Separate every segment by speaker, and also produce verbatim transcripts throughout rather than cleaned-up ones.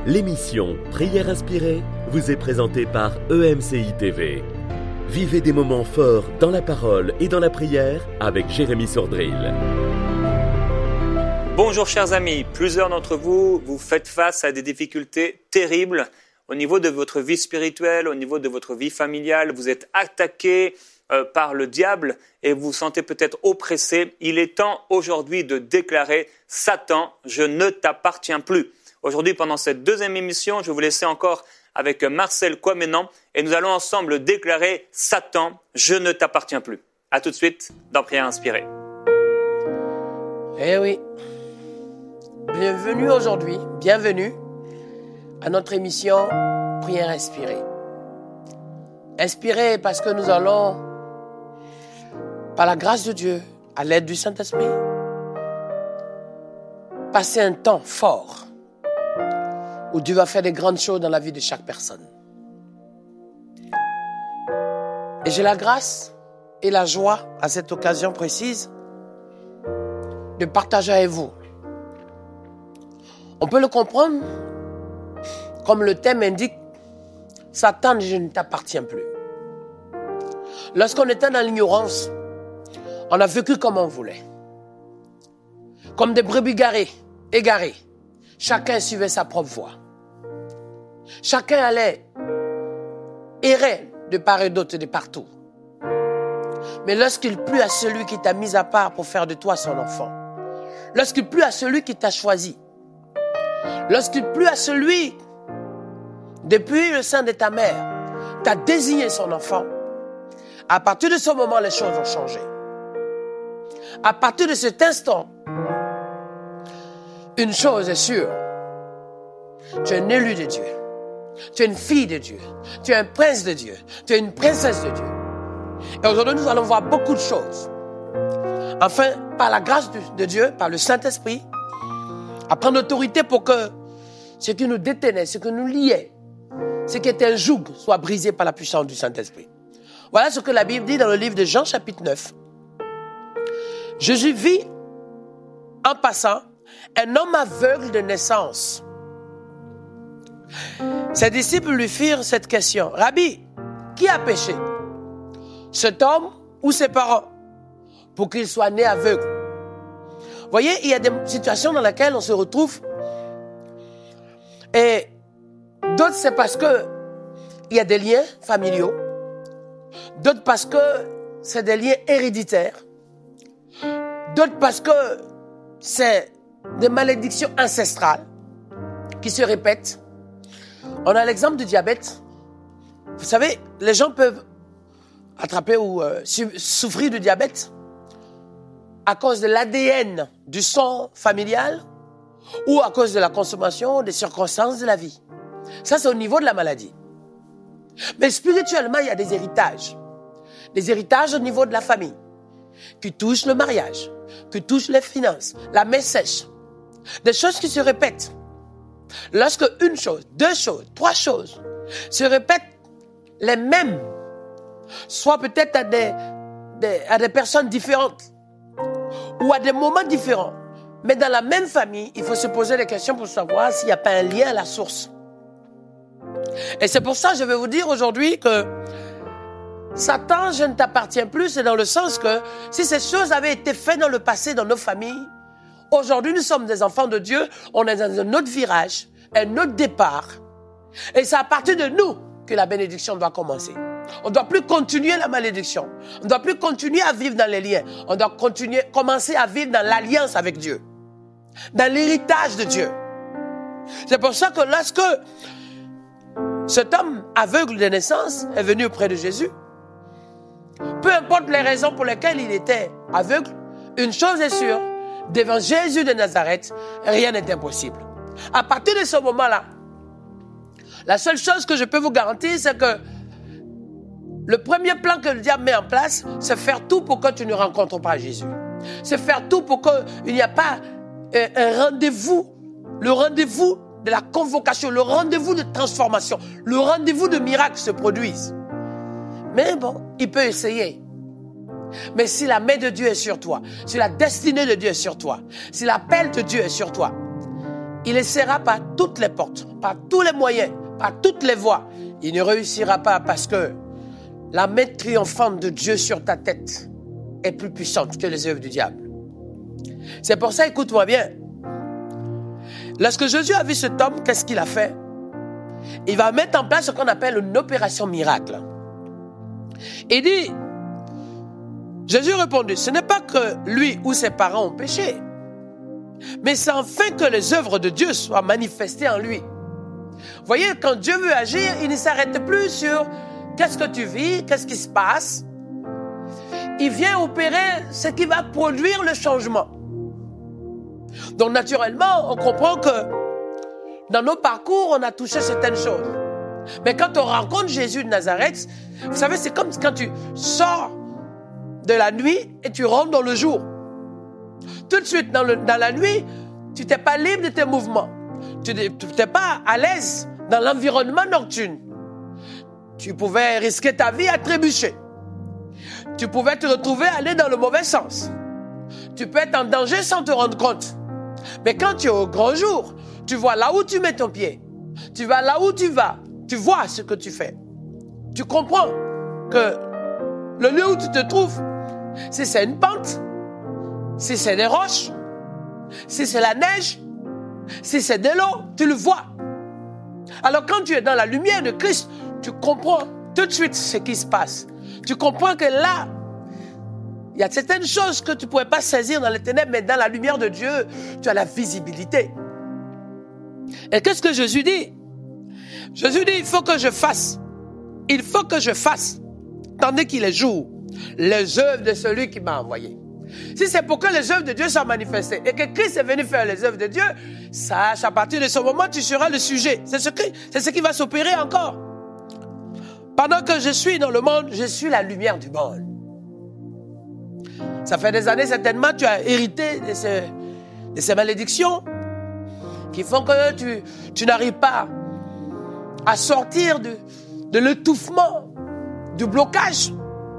Speaker 1: L'émission Prière inspirée vous est présentée par E M C I T V. Vivez des moments forts dans la parole et dans la prière avec Jérémy Sordrill.
Speaker 2: Bonjour chers amis, plusieurs d'entre vous, vous faites face à des difficultés terribles au niveau de votre vie spirituelle, au niveau de votre vie familiale. Vous êtes attaqués euh, par le diable et vous vous sentez peut-être oppressé. Il est temps aujourd'hui de déclarer « Satan, je ne t'appartiens plus ». Aujourd'hui, pendant cette deuxième émission, je vais vous laisser encore avec Marcel Kouamenan et nous allons ensemble déclarer « Satan, je ne t'appartiens plus ». A tout de suite dans Prière inspirée.
Speaker 3: Eh oui, bienvenue aujourd'hui, bienvenue à notre émission Prière inspirée. Inspirée parce que nous allons, par la grâce de Dieu, à l'aide du Saint-Esprit, passer un temps fort où Dieu va faire des grandes choses dans la vie de chaque personne. Et j'ai la grâce et la joie à cette occasion précise de partager avec vous. On peut le comprendre comme le thème indique, Satan, je ne t'appartiens plus. Lorsqu'on était dans l'ignorance, on a vécu comme on voulait. Comme des brebis garées, égarées. Chacun suivait sa propre voie. Chacun allait errer de part et d'autre et de partout. Mais lorsqu'il plut à celui qui t'a mis à part pour faire de toi son enfant, lorsqu'il plut à celui qui t'a choisi, lorsqu'il plut à celui, depuis le sein de ta mère, t'a désigné son enfant, à partir de ce moment, les choses ont changé. À partir de cet instant, une chose est sûre, tu es un élu de Dieu, tu es une fille de Dieu, tu es un prince de Dieu, tu es une princesse de Dieu. Et aujourd'hui, nous allons voir beaucoup de choses. Enfin, par la grâce de Dieu, par le Saint-Esprit, à prendre l'autorité pour que ce qui nous détenait, ce qui nous liait, ce qui était un joug, soit brisé par la puissance du Saint-Esprit. Voilà ce que la Bible dit dans le livre de Jean, chapitre neuf. Jésus vit, en passant, un homme aveugle de naissance. Ses disciples lui firent cette question. Rabbi, qui a péché? Cet homme ou ses parents? Pour qu'il soit né aveugle. Vous voyez, il y a des situations dans lesquelles on se retrouve. Et d'autres, c'est parce que il y a des liens familiaux. D'autres parce que c'est des liens héréditaires. D'autres parce que c'est des malédictions ancestrales qui se répètent. On a l'exemple du diabète. Vous savez, les gens peuvent attraper ou euh, souffrir du diabète à cause de l'A D N du sang familial ou à cause de la consommation des circonstances de la vie. Ça, c'est au niveau de la maladie. Mais spirituellement, il y a des héritages. Des héritages au niveau de la famille qui touchent le mariage, qui touchent les finances, la main sèche. Des choses qui se répètent. Lorsque une chose, deux choses, trois choses se répètent les mêmes, soit peut-être à des, des, à des personnes différentes ou à des moments différents, mais dans la même famille, il faut se poser des questions pour savoir s'il n'y a pas un lien à la source. Et c'est pour ça que je vais vous dire aujourd'hui que Satan, je ne t'appartiens plus, c'est dans le sens que si ces choses avaient été faites dans le passé, dans nos familles, aujourd'hui nous sommes des enfants de Dieu, on est dans un autre virage, un autre départ. Et c'est à partir de nous que la bénédiction doit commencer. On ne doit plus continuer la malédiction. On ne doit plus continuer à vivre dans les liens. On doit continuer, commencer à vivre dans l'alliance avec Dieu. Dans l'héritage de Dieu. C'est pour ça que lorsque cet homme aveugle de naissance est venu auprès de Jésus, peu importe les raisons pour lesquelles il était aveugle, une chose est sûre, devant Jésus de Nazareth, rien n'est impossible. À partir de ce moment-là, la seule chose que je peux vous garantir, c'est que le premier plan que le diable met en place, c'est faire tout pour que tu ne rencontres pas Jésus. C'est faire tout pour qu'il n'y a pas euh, un rendez-vous, le rendez-vous de la convocation, le rendez-vous de transformation, le rendez-vous de miracle se produise. Mais bon, il peut essayer. Mais si la main de Dieu est sur toi, si la destinée de Dieu est sur toi, si l'appel de Dieu est sur toi, il essaiera par toutes les portes, par tous les moyens, par toutes les voies. Il ne réussira pas parce que la main triomphante de Dieu sur ta tête est plus puissante que les œuvres du diable. C'est pour ça, écoute-moi bien. Lorsque Jésus a vu cet homme, qu'est-ce qu'il a fait? Il va mettre en place ce qu'on appelle une opération miracle. Il dit, Jésus répondit, ce n'est pas que lui ou ses parents ont péché, mais c'est afin que les œuvres de Dieu soient manifestées en lui. Vous voyez, quand Dieu veut agir, il ne s'arrête plus sur qu'est-ce que tu vis, qu'est-ce qui se passe. Il vient opérer ce qui va produire le changement. Donc naturellement, on comprend que dans nos parcours, on a touché certaines choses. Mais quand on rencontre Jésus de Nazareth, vous savez, c'est comme quand tu sors de la nuit et tu rentres dans le jour. Tout de suite, dans, le, dans la nuit, tu n'étais pas libre de tes mouvements. Tu n'étais pas à l'aise dans l'environnement nocturne. Tu pouvais risquer ta vie à trébucher. Tu pouvais te retrouver aller dans le mauvais sens. Tu peux être en danger sans te rendre compte. Mais quand tu es au grand jour, tu vois là où tu mets ton pied. Tu vas là où tu vas. Tu vois ce que tu fais. Tu comprends que le lieu où tu te trouves, si c'est une pente, si c'est des roches, si c'est la neige, si c'est de l'eau, tu le vois. Alors quand tu es dans la lumière de Christ, tu comprends tout de suite ce qui se passe. Tu comprends que là, il y a certaines choses que tu ne pouvais pas saisir dans les ténèbres, mais dans la lumière de Dieu, tu as la visibilité. Et qu'est-ce que Jésus dit? Jésus dit, il faut que je fasse. Il faut que je fasse, tandis qu'il est jour, les œuvres de celui qui m'a envoyé. Si c'est pour que les œuvres de Dieu soient manifestées et que Christ est venu faire les œuvres de Dieu, sache, à partir de ce moment, tu seras le sujet. C'est ce qui, c'est ce qui va s'opérer encore. Pendant que je suis dans le monde, je suis la lumière du monde. Ça fait des années, certainement, tu as hérité de ces, de ces malédictions qui font que tu, tu n'arrives pas à sortir de, de l'étouffement, du blocage.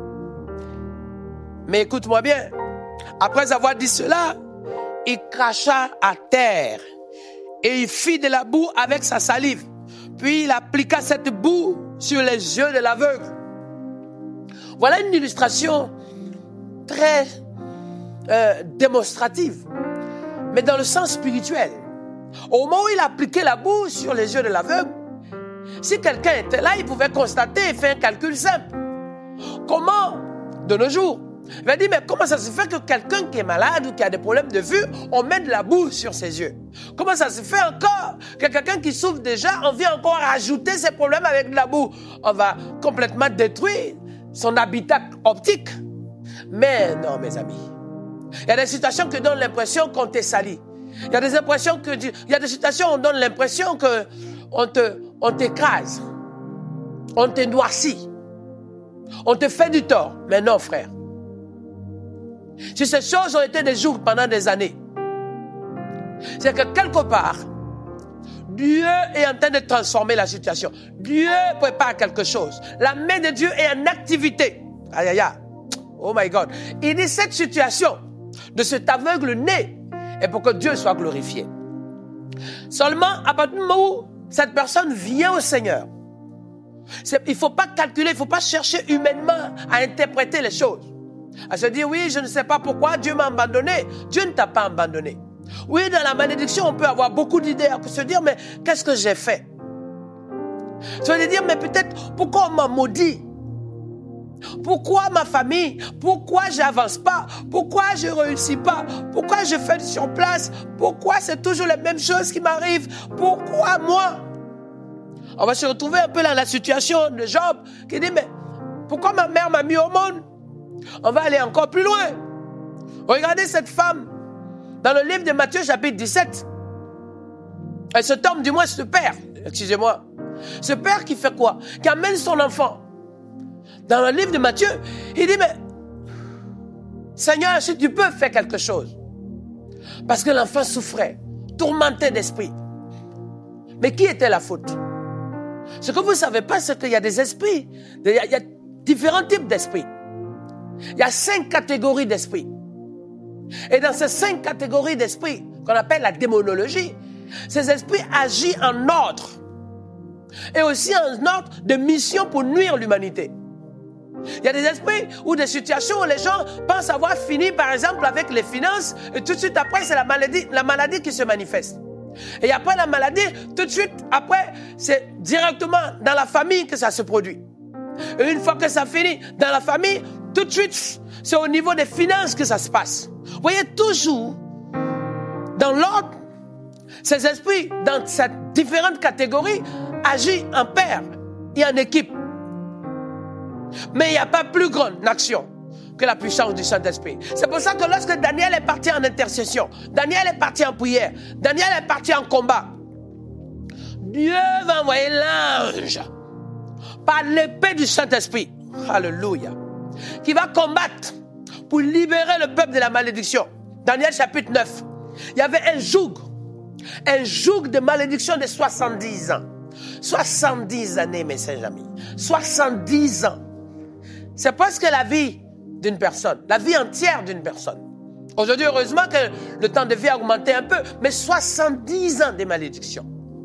Speaker 3: Mais écoute-moi bien, après avoir dit cela, il cracha à terre et il fit de la boue avec sa salive. Puis il appliqua cette boue sur les yeux de l'aveugle. Voilà une illustration très euh, démonstrative, mais dans le sens spirituel. Au moment où il appliquait la boue sur les yeux de l'aveugle, si quelqu'un était là, il pouvait constater et faire un calcul simple. Comment, de nos jours, il va dire, mais comment ça se fait que quelqu'un qui est malade ou qui a des problèmes de vue, on met de la boue sur ses yeux? Comment ça se fait encore que quelqu'un qui souffre déjà, on vient encore rajouter ses problèmes avec de la boue? On va complètement détruire son habitat optique. Mais non, mes amis. Il y a des situations qui donnent l'impression qu'on t'est sali. Il y a des impressions que, il y a des situations où on donne l'impression que on te, on t'écrase. On te noircit. On te fait du tort. Mais non, frère. Si ces choses ont été des jours pendant des années, c'est que quelque part, Dieu est en train de transformer la situation. Dieu prépare quelque chose. La main de Dieu est en activité. Aïe, aïe, aïe. Oh my God. Il dit cette situation de cet aveugle né est pour que Dieu soit glorifié. Seulement, à partir du moment où cette personne vient au Seigneur, c'est, il ne faut pas calculer, il ne faut pas chercher humainement à interpréter les choses. À se dire, oui, je ne sais pas pourquoi Dieu m'a abandonné. Dieu ne t'a pas abandonné. Oui, dans la malédiction, on peut avoir beaucoup d'idées à se dire, mais qu'est-ce que j'ai fait? Ça veut dire, mais peut-être, pourquoi on m'a maudit? Pourquoi ma famille? Pourquoi je n'avance pas? Pourquoi je ne réussis pas? Pourquoi je fais sur place? Pourquoi c'est toujours les mêmes choses qui m'arrivent? Pourquoi moi? On va se retrouver un peu dans la situation de Job qui dit, mais pourquoi ma mère m'a mis au monde? On va aller encore plus loin. Regardez cette femme dans le livre de Matthieu chapitre dix-sept. Et cet homme, du moins ce père, excusez-moi, ce père qui fait quoi? Qui amène son enfant. Dans le livre de Matthieu, il dit, mais Seigneur, si tu peux faire quelque chose. Parce que l'enfant souffrait, tourmenté d'esprit. Mais qui était la faute? Ce que vous ne savez pas, c'est qu'il y a des esprits. Il y a, il y a différents types d'esprits. Il y a cinq catégories d'esprits. Et dans ces cinq catégories d'esprits, qu'on appelle la démonologie, Ces esprits agissent en ordre. Et aussi en ordre de mission pour nuire l'humanité. Il y a des esprits ou des situations où les gens pensent avoir fini, par exemple, avec les finances, et tout de suite après, c'est la maladie, la maladie qui se manifeste. Et après la maladie, tout de suite après, c'est directement dans la famille que ça se produit. Et une fois que ça finit dans la famille, tout de suite, c'est au niveau des finances que ça se passe. Vous voyez, toujours, dans l'ordre, ces esprits, dans ces différentes catégories, agissent en paire et en équipe. Mais il n'y a pas plus grande action que la puissance du Saint-Esprit. C'est pour ça que lorsque Daniel est parti en intercession, Daniel est parti en prière, Daniel est parti en combat, Dieu va envoyer l'ange par l'épée du Saint-Esprit, alléluia, qui va combattre pour libérer le peuple de la malédiction. Daniel chapitre neuf, il y avait un joug, un joug de malédiction de soixante-dix ans. soixante-dix années, mes saints amis. soixante-dix ans. C'est presque la vie d'une personne, la vie entière d'une personne. Aujourd'hui, heureusement que le temps de vie a augmenté un peu, mais soixante-dix ans de malédiction.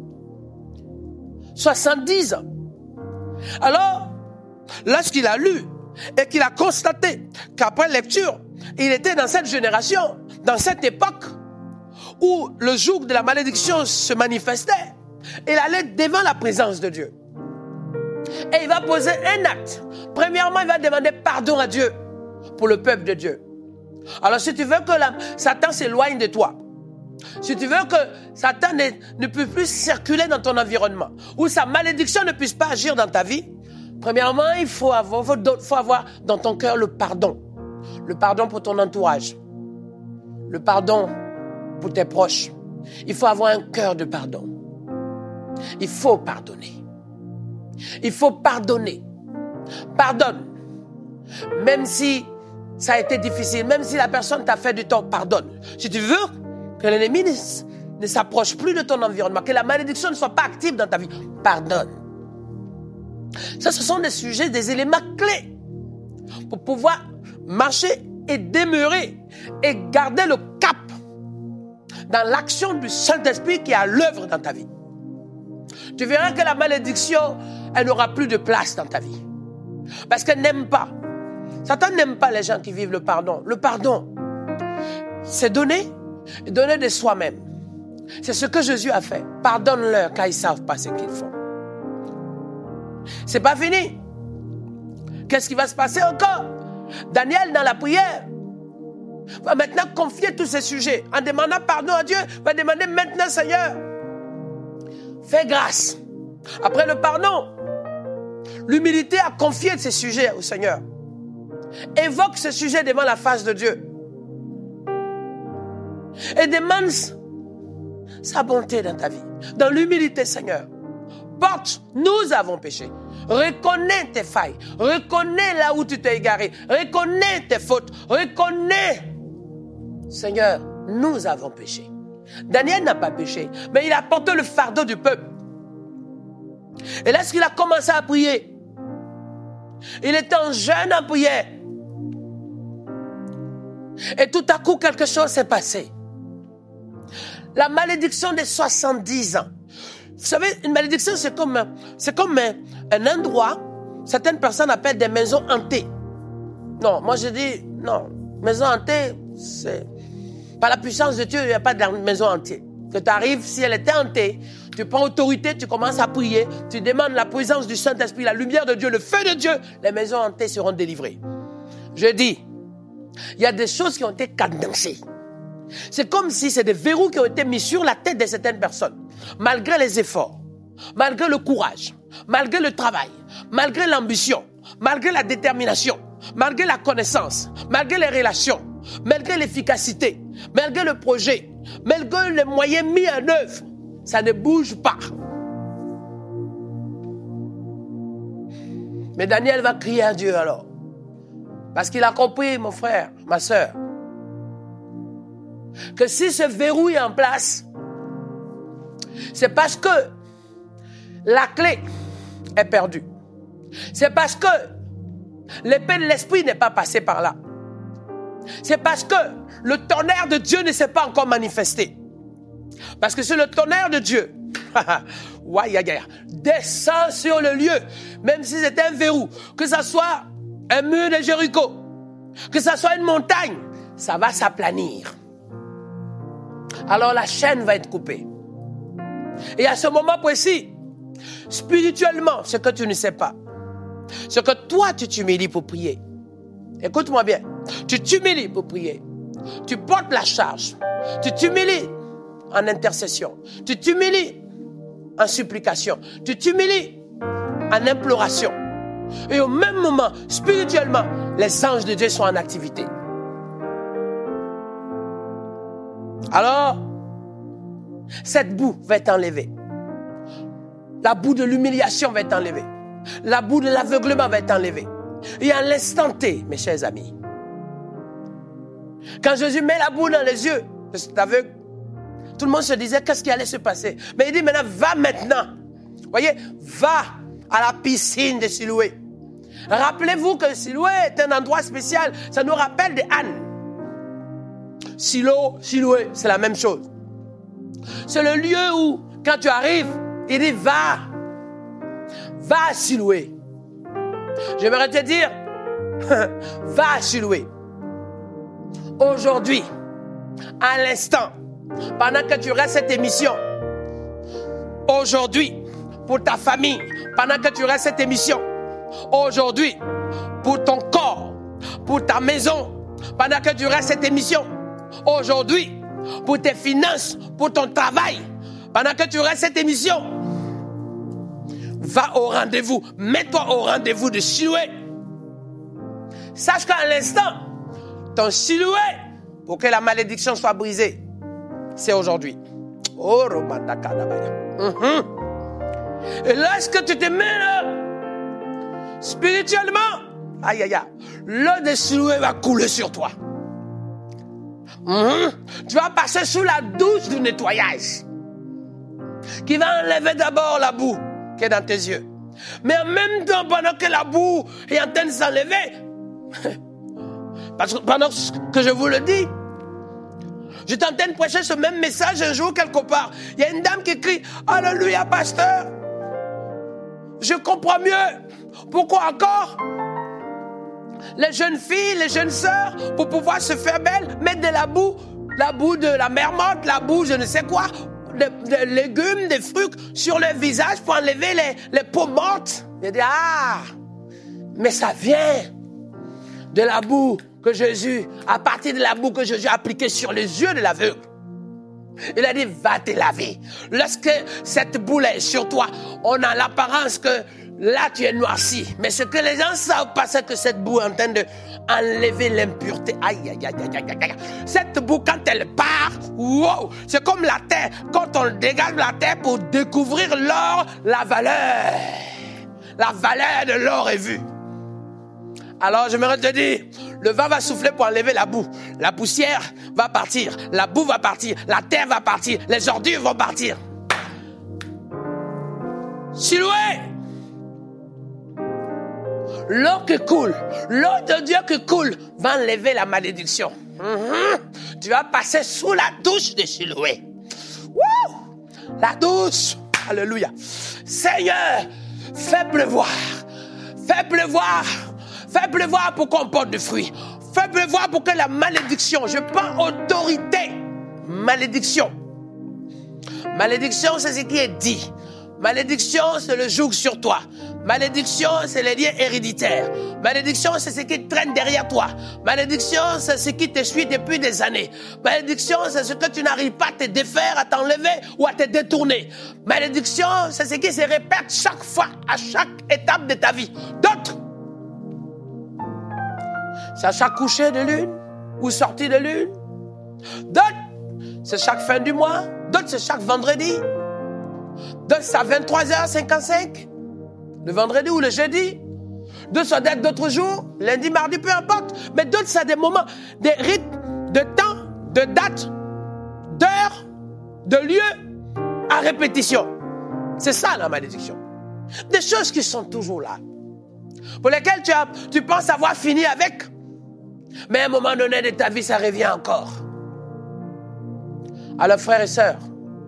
Speaker 3: soixante-dix ans. Alors, lorsqu'il a lu et qu'il a constaté qu'après lecture, il était dans cette génération, dans cette époque où le joug de la malédiction se manifestait, il allait devant la présence de Dieu. Et il va poser un acte. Premièrement, il va demander pardon à Dieu pour le peuple de Dieu. Alors, si tu veux que la, Satan s'éloigne de toi, si tu veux que Satan ne, ne puisse plus circuler dans ton environnement, ou sa malédiction ne puisse pas agir dans ta vie, premièrement, il faut avoir, faut, faut avoir dans ton cœur le pardon. Le pardon pour ton entourage. Le pardon pour tes proches. Il faut avoir un cœur de pardon. Il faut pardonner. Il faut pardonner. Pardonne. Même si ça a été difficile, même si la personne t'a fait du tort, pardonne. Si tu veux que l'ennemi ne, ne s'approche plus de ton environnement, que la malédiction ne soit pas active dans ta vie, pardonne. Ça, ce sont des sujets, des éléments clés pour pouvoir marcher et demeurer et garder le cap dans l'action du Saint-Esprit qui est à l'œuvre dans ta vie. Tu verras que la malédiction, elle n'aura plus de place dans ta vie. Parce qu'elle n'aime pas. Satan n'aime pas les gens qui vivent le pardon. Le pardon, c'est donner, donner de soi-même. C'est ce que Jésus a fait. Pardonne-leur car ils ne savent pas ce qu'ils font. C'est pas fini. Qu'est-ce qui va se passer encore? Daniel, dans la prière, va maintenant confier tous ces sujets. En demandant pardon à Dieu, va demander maintenant, Seigneur, fais grâce. Après le pardon, l'humilité a confié ces sujets au Seigneur. Évoque ce sujet devant la face de Dieu. Et demande sa bonté dans ta vie. Dans l'humilité, Seigneur. Porte, nous avons péché. Reconnais tes failles. Reconnais là où tu t'es égaré. Reconnais tes fautes. Reconnais. Seigneur, nous avons péché. Daniel n'a pas péché, mais il a porté le fardeau du peuple. Et lorsqu'il a commencé à prier, il était en jeûne en prière. Et tout à coup, quelque chose s'est passé. La malédiction des soixante-dix ans. Vous savez, une malédiction, c'est comme, c'est comme un, un endroit, certaines personnes appellent des maisons hantées. Non, moi je dis, non, maison hantée, c'est... Par la puissance de Dieu, il n'y a pas de maison hantée. Que tu arrives, si elle était hantée, tu prends autorité, tu commences à prier, tu demandes la présence du Saint-Esprit, la lumière de Dieu, le feu de Dieu, les maisons hantées seront délivrées. Je dis, il y a des choses qui ont été cadencées. C'est comme si c'est des verrous qui ont été mis sur la tête de certaines personnes. Malgré les efforts, malgré le courage, malgré le travail, malgré l'ambition, malgré la détermination, malgré la connaissance, malgré les relations, malgré l'efficacité, malgré le projet, malgré les moyens mis en œuvre, ça ne bouge pas. Mais Daniel va crier à Dieu alors. Parce qu'il a compris, mon frère, ma sœur, que si ce verrou est en place, c'est parce que la clé est perdue. C'est parce que l'épée de l'esprit n'est pas passée par là. C'est parce que le tonnerre de Dieu ne s'est pas encore manifesté. Parce que c'est le tonnerre de Dieu. Descend sur le lieu, même si c'est un verrou, que ce soit un mur de Jéricho, que ce soit une montagne, ça va s'aplanir. Alors la chaîne va être coupée. Et à ce moment précis, spirituellement, ce que tu ne sais pas, ce que toi tu t'humilies pour prier. Écoute-moi bien, tu t'humilies pour prier. Tu portes la charge. Tu t'humilies en intercession. Tu t'humilies en supplication. Tu t'humilies en imploration. Et au même moment, spirituellement, les anges de Dieu sont en activité. Alors, cette boue va être enlevée. La boue de l'humiliation va être enlevée. La boue de l'aveuglement va être enlevée. Et à l'instant T, mes chers amis, quand Jésus met la boue dans les yeux de cet aveugle, tout le monde se disait qu'est-ce qui allait se passer. Mais il dit maintenant, va maintenant. Voyez, va à la piscine de Siloué. Rappelez-vous que Siloué est un endroit spécial. Ça nous rappelle des ânes. Silo, Siloué, c'est la même chose. C'est le lieu où, quand tu arrives, il dit va. Va à Siloué. J'aimerais te dire, va à Siloué. Aujourd'hui, à l'instant, pendant que tu restes cette émission, aujourd'hui, pour ta famille, pendant que tu restes cette émission, aujourd'hui, pour ton corps, pour ta maison, pendant que tu restes cette émission, aujourd'hui, pour tes finances, pour ton travail, pendant que tu restes cette émission, va au rendez-vous, mets-toi au rendez-vous de Siloué. Sache qu'à l'instant, ton Siloué, pour que la malédiction soit brisée, c'est aujourd'hui. Oh, mm-hmm. Et lorsque tu te mets là, spirituellement, aïe aïe aïe, l'eau de Siloué va couler sur toi. Mm-hmm. Tu vas passer sous la douche du nettoyage, qui va enlever d'abord la boue qui est dans tes yeux. Mais en même temps, pendant que la boue est en train de s'enlever, parce que pendant que je vous le dis, j'étais en train de prêcher ce même message un jour quelque part. Il y a une dame qui crie « Alléluia, pasteur !» Je comprends mieux. Pourquoi encore les jeunes filles, les jeunes sœurs, pour pouvoir se faire belle, mettre de la boue, la boue de la marmotte, la boue je ne sais quoi, des de légumes, des fruits sur le visage pour enlever les, les peaux mortes. Il dit « Ah, mais ça vient de la boue que Jésus, à partir de la boue que Jésus a appliquée sur les yeux de l'aveugle. » Il a dit, va te laver. Lorsque cette boule est sur toi, on a l'apparence que là tu es noirci. Mais ce que les gens savent pas, c'est que cette boue est en train de enlever l'impureté. Aïe, aïe, aïe, aïe, aïe, aïe. Cette boue, quand elle part, wow, c'est comme la terre. Quand on dégage la terre pour découvrir l'or, la valeur. La valeur de l'or est vue. Alors, j'aimerais te dire, le vent va souffler pour enlever la boue. La poussière va partir. La boue va partir. La terre va partir. Les ordures vont partir. Siloué, l'eau qui coule, l'eau de Dieu qui coule va enlever la malédiction. Mm-hmm. Tu vas passer sous la douche de Siloué. Wouh! La douche. Alléluia. Seigneur, fais pleuvoir. Fais pleuvoir. Fais pleuvoir pour qu'on porte du fruit. Fais pleuvoir pour que la malédiction, je prends autorité. Malédiction. Malédiction, c'est ce qui est dit. Malédiction, c'est le joug sur toi. Malédiction, c'est les liens héréditaires. Malédiction, c'est ce qui traîne derrière toi. Malédiction, c'est ce qui te suit depuis des années. Malédiction, c'est ce que tu n'arrives pas à te défaire, à t'enlever ou à te détourner. Malédiction, c'est ce qui se répète chaque fois, à chaque étape de ta vie. D'autres, c'est à chaque coucher de lune ou sortie de lune. D'autres, c'est chaque fin du mois. D'autres, c'est chaque vendredi. D'autres, c'est à vingt-trois heures cinquante-cinq. Le vendredi ou le jeudi. D'autres, ça date d'autres jours. Lundi, mardi, peu importe. Mais d'autres, ça a des moments, des rythmes, de temps, de date, d'heure, de lieu, à répétition. C'est ça, la malédiction. Des choses qui sont toujours là. Pour lesquelles tu, as, tu penses avoir fini avec. Mais à un moment donné de ta vie, ça revient encore. Alors, frères et sœurs,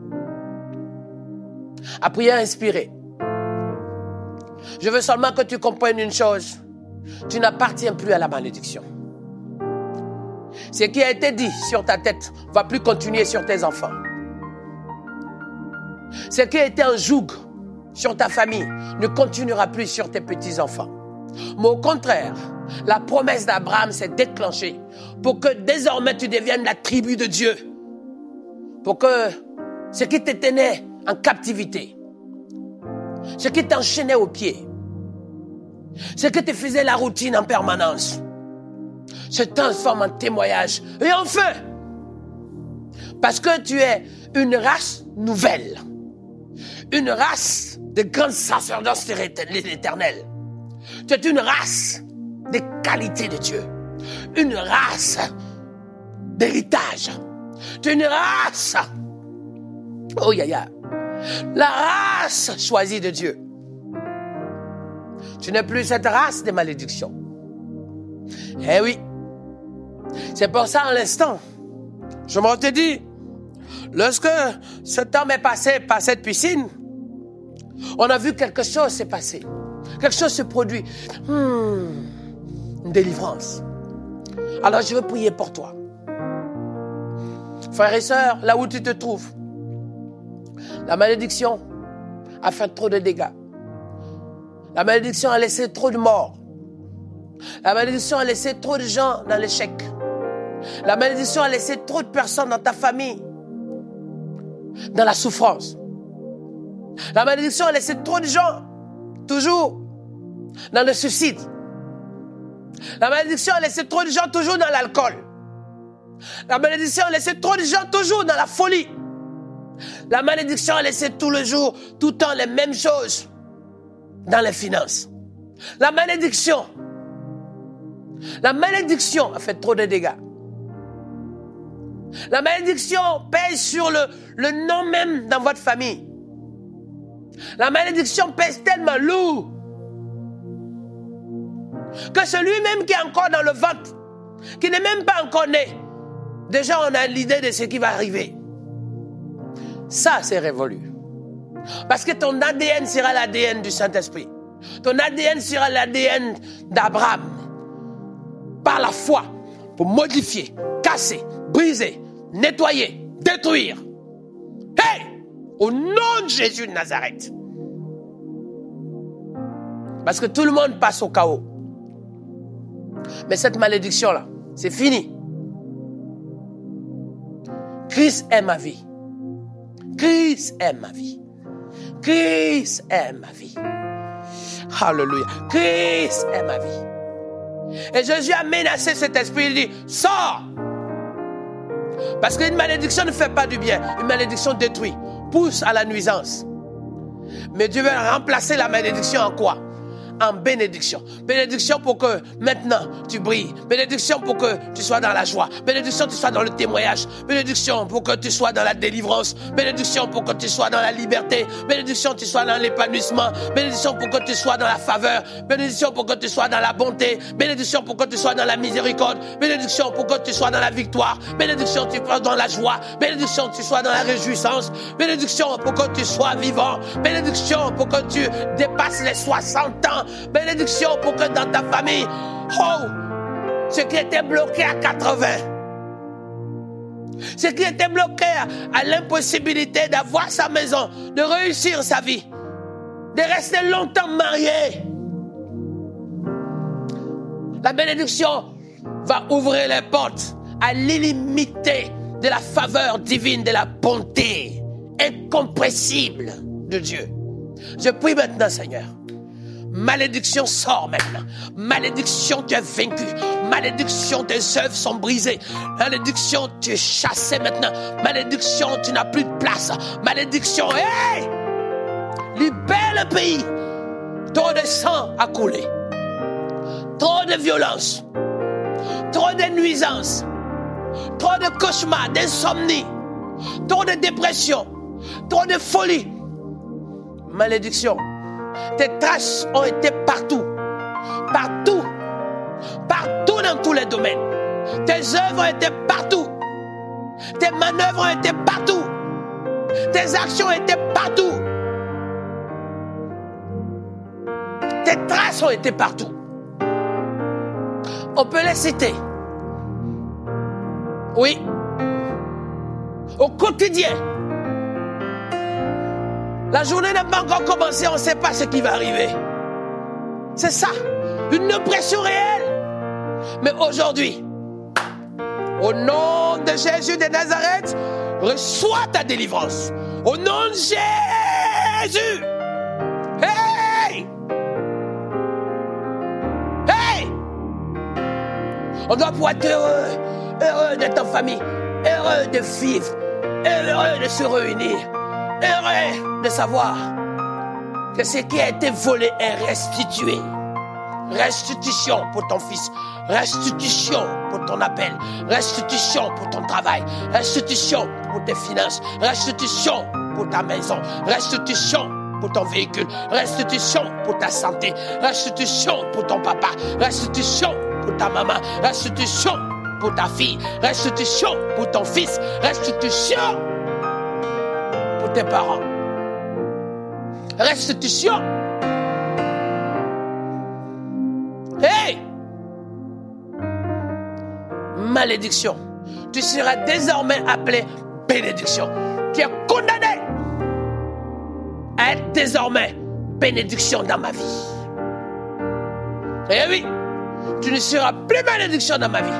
Speaker 3: À prière inspirée. Je veux seulement que tu comprennes une chose. Tu n'appartiens plus à la malédiction. Ce qui a été dit sur ta tête ne va plus continuer sur tes enfants. Ce qui a été un joug sur ta famille ne continuera plus sur tes petits-enfants. Mais au contraire, la promesse d'Abraham s'est déclenchée pour que désormais tu deviennes la tribu de Dieu. Pour que ce qui t'éteignait en captivité, ce qui t'enchaînait aux pieds, ce qui te faisait la routine en permanence, se transforme en témoignage. Et enfin, parce que tu es une race nouvelle, une race de grands sacerdoces de l'Éternel. Tu es une race de qualité de Dieu, une race d'héritage. Tu es une race, oh ya ya, la race choisie de Dieu. Tu n'es plus cette race de malédiction. Eh oui, c'est pour ça, en l'instant, je me dit, lorsque ce temps est passé par cette piscine, on a vu quelque chose s'est passé. Quelque chose se produit. Hmm, une délivrance. Alors je veux prier pour toi. Frères et sœurs, là où tu te trouves, la malédiction a fait trop de dégâts. La malédiction a laissé trop de morts. La malédiction a laissé trop de gens dans l'échec. La malédiction a laissé trop de personnes dans ta famille dans la souffrance. La malédiction a laissé trop de gens toujours dans le suicide. La malédiction a laissé trop de gens toujours dans l'alcool. La malédiction a laissé trop de gens toujours dans la folie. La malédiction a laissé tout le jour, tout le temps les mêmes choses dans les finances. La malédiction, la malédiction a fait trop de dégâts. La malédiction pèse sur le, le nom même dans votre famille. La malédiction pèse tellement lourd que celui-même qui est encore dans le ventre, qui n'est même pas encore né, déjà on a l'idée de ce qui va arriver. Ça, c'est révolu. Parce que ton A D N sera l'A D N du Saint-Esprit. Ton A D N sera l'A D N d'Abraham. Par la foi, pour modifier, casser, briser, nettoyer, détruire. Hey! Au nom de Jésus de Nazareth. Parce que tout le monde passe au chaos. Mais cette malédiction-là, c'est fini. Christ est ma vie. Christ est ma vie. Christ est ma vie. Alléluia. Christ est ma vie. Et Jésus a menacé cet esprit. Il dit, sors. Parce qu'une malédiction ne fait pas du bien. Une malédiction détruit, pousse à la nuisance. Mais Dieu veut remplacer la malédiction en quoi? En bénédiction. Bénédiction pour que maintenant tu brilles. Bénédiction pour que tu sois dans la joie. Bénédiction pour que tu sois dans le témoignage. Bénédiction pour que tu sois dans la délivrance. Bénédiction pour que tu sois dans la liberté. Bénédiction pour que tu sois dans l'épanouissement. Bénédiction pour que tu sois dans la faveur. Bénédiction pour que tu sois dans la bonté. Bénédiction pour que tu sois dans la miséricorde. Bénédiction pour que tu sois dans la victoire. Bénédiction pour que tu sois dans la joie. Bénédiction pour que tu sois dans la réjouissance. Bénédiction pour que tu sois vivant. Bénédiction pour que tu dépasses les soixante ans. Bénédiction pour que dans ta famille, oh, ce qui était bloqué à quatre-vingts, ce qui était bloqué à, à l'impossibilité d'avoir sa maison, de réussir sa vie, de rester longtemps marié, la bénédiction va ouvrir les portes à l'illimité de la faveur divine, de la bonté incompressible de Dieu. Je prie maintenant, Seigneur. Malédiction, sort maintenant. Malédiction, tu es vaincu. Malédiction, tes œuvres sont brisées. Malédiction, tu es chassé maintenant. Malédiction, tu n'as plus de place. Malédiction, hey! Libère le pays. Trop de sang a coulé. Trop de violence. Trop de nuisances. Trop de cauchemars, d'insomnie. Trop de dépression. Trop de folie. Malédiction. Tes traces ont été partout, partout, partout dans tous les domaines. Tes œuvres ont été partout. Tes manœuvres ont été partout. Tes actions ont été partout. Ces traces ont été partout. On peut les citer. Oui. Au quotidien. La journée n'a pas encore commencé, on ne sait pas ce qui va arriver. C'est ça, une oppression réelle. Mais aujourd'hui, au nom de Jésus de Nazareth, reçois ta délivrance. Au nom de Jésus. Hey! Hey! On doit pouvoir être heureux, heureux d'être en famille, heureux de vivre, heureux de se réunir, heureux de savoir que ce qui a été volé est restitué. Restitution pour ton fils, restitution pour ton appel, restitution pour ton travail, restitution pour tes finances, restitution pour ta maison, restitution pour ton véhicule, restitution pour ta santé, restitution pour ton papa, restitution pour ta maman, restitution pour ta fille, restitution pour ton fils, restitution pour tes parents. Restitution. Hey! Malédiction. Tu seras désormais appelé bénédiction. Tu es condamné à être désormais bénédiction dans ma vie. Eh oui, tu ne seras plus malédiction dans ma vie.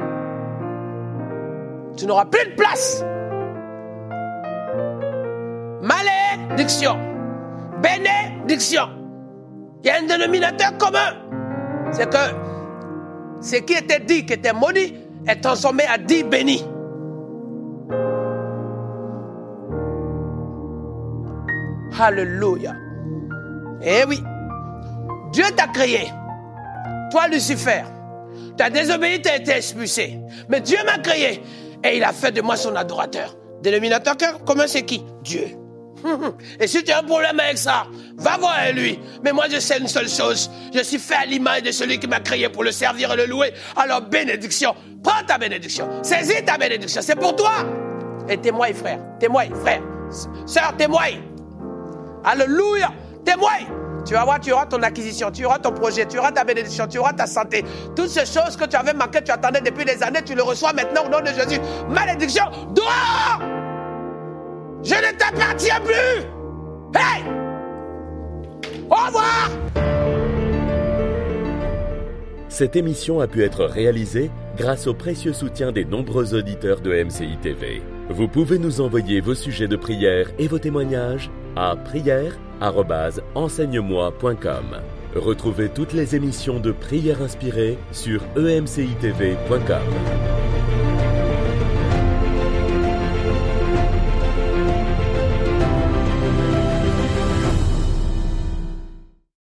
Speaker 3: Tu n'auras plus de place. Malédiction. Bénédiction. Il y a un dénominateur commun. C'est que ce qui était dit, qui était maudit, est transformé à dit béni. Alléluia. Eh oui. Dieu t'a créé. Toi, Lucifer. Tu as désobéi, tu as été expulsé. Mais Dieu m'a créé. Et il a fait de moi son adorateur. Dénominateur commun, c'est qui? Dieu. Et si tu as un problème avec ça, va voir lui. Mais moi, je sais une seule chose. Je suis fait à l'image de celui qui m'a créé pour le servir et le louer. Alors, bénédiction. Prends ta bénédiction. Saisis ta bénédiction. C'est pour toi. Et témoigne, frère. Témoigne, frère. Sœur, témoigne. Alléluia. Témoigne. Tu vas voir, tu auras ton acquisition, tu auras ton projet, tu auras ta bénédiction, tu auras ta santé. Toutes ces choses que tu avais manquées, tu attendais depuis des années, tu le reçois maintenant au nom de Jésus. Malédiction, dehors! Je ne t'appartiens plus! Hey! Au revoir!
Speaker 1: Cette émission a pu être réalisée grâce au précieux soutien des nombreux auditeurs de M C I T V. Vous pouvez nous envoyer vos sujets de prière et vos témoignages à prière arobase enseigne moi point com. Retrouvez toutes les émissions de Prière Inspirée sur e m c i t v point com.